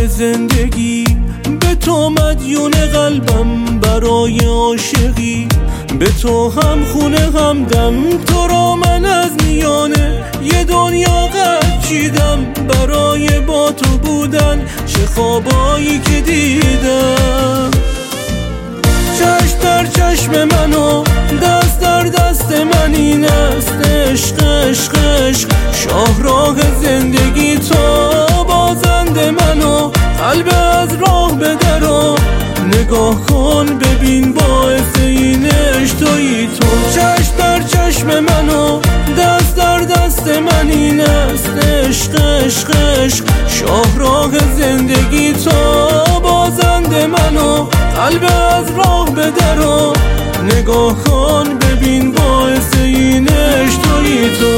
زندگی، به تو مدیون قلبم برای عاشقی. به تو هم خونه هم دم، تو را من از میانه یه دنیا قد چیدم. برای با تو بودن چه خوابایی که دیدم. چشم در چشم منو، دست در دست من این است. عشق عشق عشق، شاهراه زندگی تو بازنده منو. قلب از راه بدرو، نگاه کن ببین باعث این عشق تویی تو. چشم در چشم منو، دست در دست من این است. عشق عشق عشق، شاهراه زندگی تو بازنده منو. قلب از راه بدرو، نگاه کن ببین باعث این عشق تویی تو.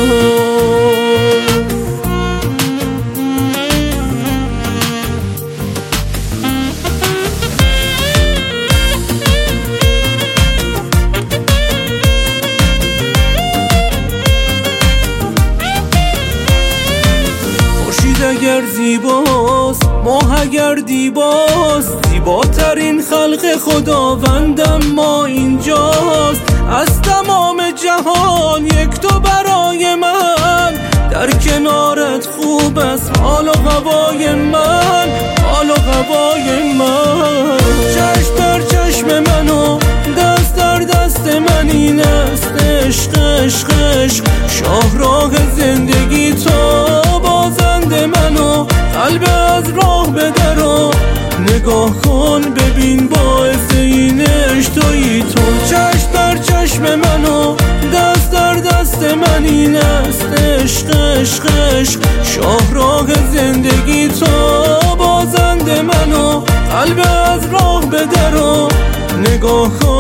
اگر زیباست، ماه اگر دیباست، زیباترین خلق خداوندم ما اینجاست. از تمام جهان یک تو برای من، در کنارت خوب است حال و هوای من، حال و هوای من. چشم در چشم منو، دست در دست من این است. عشق عشق عشق، شاهراه زندگی تو بازنده منو. قلب از راه بدرو، نگاه کن ببین باعث این عشق تویی تو. چشم در چشم منو، دست در دست من این است. عشق عشق عشق، شاهراه زندگی تو بازنده منو. قلب از راه بدرو، نگاه کن